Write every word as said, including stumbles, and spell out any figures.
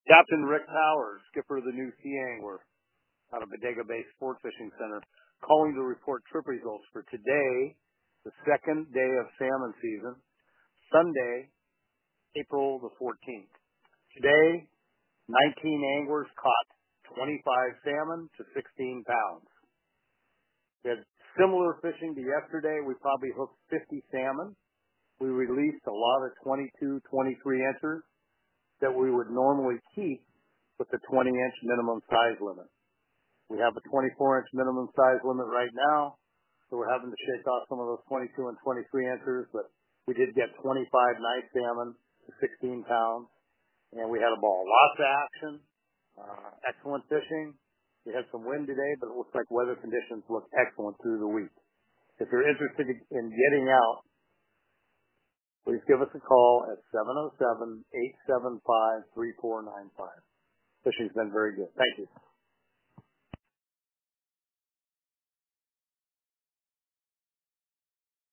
Captain Rick Powers, skipper of the New Sea Angler out of Bodega Bay Sport Fishing Center, calling to report trip results for today, the second day of salmon season, Sunday, April the fourteenth. Today, nineteen anglers caught twenty-five salmon to sixteen pounds. We had similar fishing to yesterday. We probably hooked fifty salmon. We released a lot of twenty-two, twenty-three inchers that we would normally keep with the twenty inch minimum size limit. We have a twenty-four inch minimum size limit right now, so we're having to shake off some of those twenty-two and twenty-three inchers, but we did get twenty-five nice salmon to sixteen pounds, and we had a ball. Lots of action, uh, excellent fishing. We had some wind today, but it looks like weather conditions look excellent through the week. If you're interested in getting out, please give us a call at seven oh seven, eight seven five, three four nine five. Fishing's been very good. Thank you.